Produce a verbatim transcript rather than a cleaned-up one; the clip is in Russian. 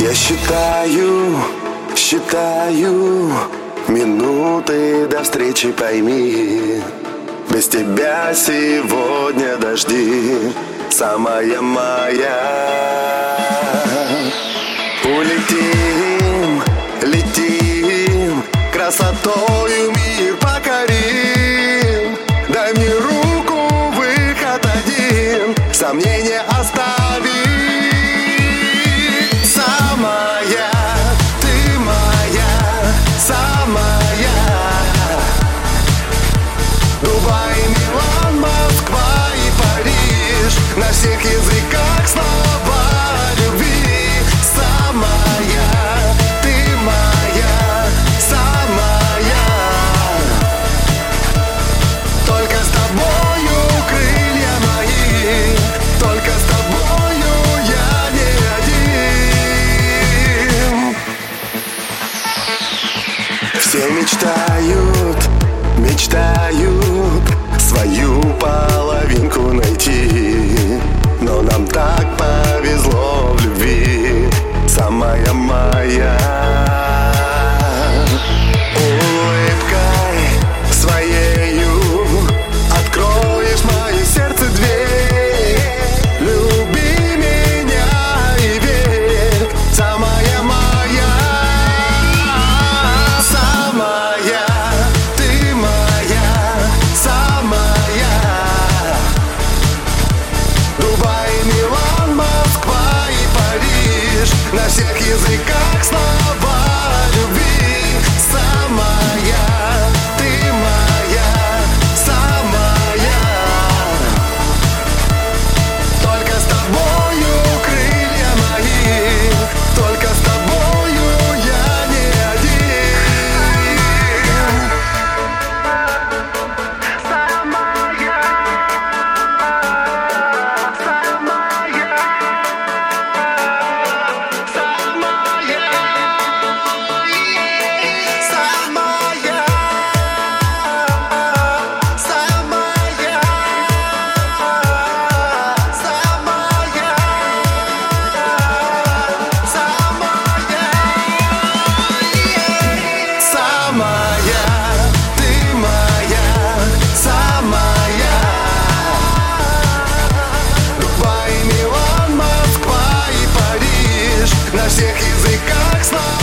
Я считаю, считаю минуты до встречи, пойми. Без тебя сегодня дожди, самая моя. Улетим, летим, красотою мир покорим. Дай мне руку, выход один, сомнения остави. Самая, ты моя, самая. Дубай, Милан, Москва и Париж, на всех языках слова любви. Самая, ты моя, самая. Только с тобою крылья мои, только с тобою я не один. Все мечтают, мечтают свою половинку найти, но нам так повезло в любви, самая моя. Улыбкой своею откроешь мое сердце дверь. Люби меня и верь, самая моя. Самая, ты моя, самая. Дубай, Милан, Москва и Париж, на всех языках слова любви. Самая, ты моя, самая. Только с тобою крылья мои, только с тобою я не один. Самая, самая, на всех языках слова.